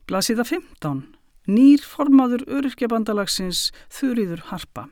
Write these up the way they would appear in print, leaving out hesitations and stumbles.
Blaðsíða 15. Nýr formaður Öryrkjabandalagsins Þuríður Harpa.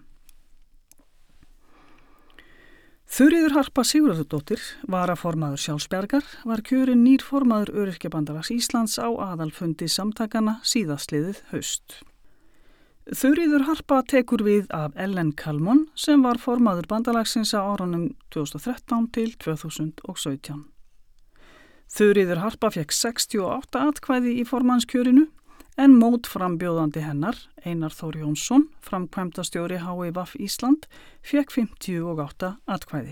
Þuríður Harpa Sigurðardóttir, varaformaður Sjálfsbjargar, var kjörin nýr formaður Öryrkjabandalags Íslands á aðalfundi samtakana síðastliðið haust. Þuríður Harpa tekur við af Ellen Kalmon sem var formaður bandalagsins á árunum 2013 til 2017. Þuríður Harpa fékk 68 atkvæði í formannskjörinu en mótframbjóðandi hennar, Einar Þór Jónsson, framkvæmdastjóri HÍ Ísland, fékk 58 atkvæði.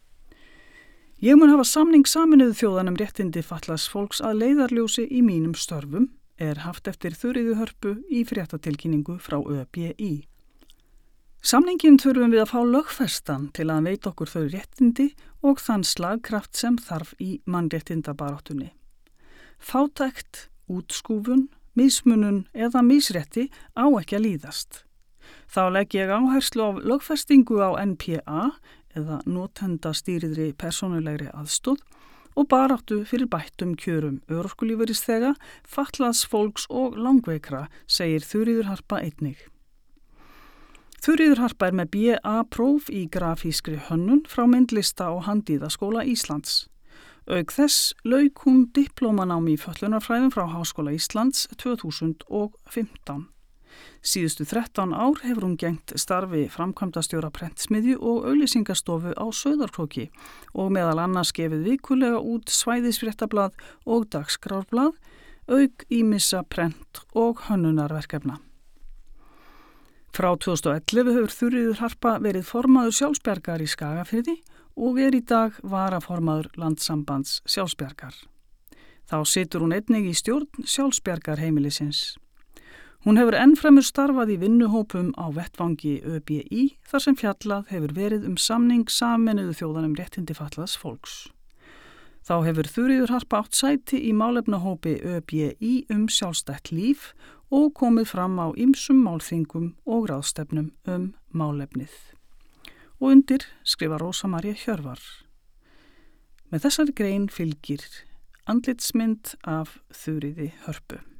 Ég mun hafa samning Sameinuðu þjóðanna réttindi fatlaðs fólks að leiðarljósi í mínum störfum, haft eftir Þuríðu Hörpu í fréttatilkynningu frá ÖBÍ. Samningin þurfum við að fá lögfestan til að veita okkur þau réttindi og þann slagkraft sem þarf í mannréttindabaráttunni. Fátækt, útskúfun, mismunun eða misrétti á ekki að líðast. Þá legg ég áherslu á lögfestingu á NPA eða notendastýrðri persónulegri aðstoð og baráttu fyrir bættum kjörum örorkulífeyrisþega, fatlaðs fólks og langveikra, segir Þuríður Harpa einnig. Þuríður Harpa með BA-próf í grafískri hönnun frá myndlista- og handíðaskóla Íslands. Auk þess lauk hún diplómanámi í fötlunarfræðum frá Háskóla Íslands 2015. Síðustu 13 ár hefur hún gegnt starfi framkvæmdastjóra prentsmiðju og auglýsingastofu á Sauðárkróki og meðal annars gefið vikulega út svæðisfréttablað og dagskrárblað, auk ýmissa prent- og hönnunarverkefna. Frá 2011 hefur Þuríður Harpa verið formaður Sjálfsbjargar í Skagafirði og í dag varaformaður Landssambands Sjálfsbjargar. Þá situr hún einnig í stjórn Sjálfsbjargarheimilisins. Hún hefur ennfremur starfað í vinnuhópum á vettvangi ÖBÍ þar sem fjallað hefur verið samning Sameinuðu þjóðanna réttindi fatlaðs fólks. Þá hefur Þuríður Harpa átt sæti í málefnahópi ÖBÍ sjálfstætt líf og komið fram á ýmsum málþingum og ráðstefnum málefnið. Og undir skrifa Rósa María Hjörvar. Með þessari grein fylgir andlitsmynd af Þuríði Hörpu.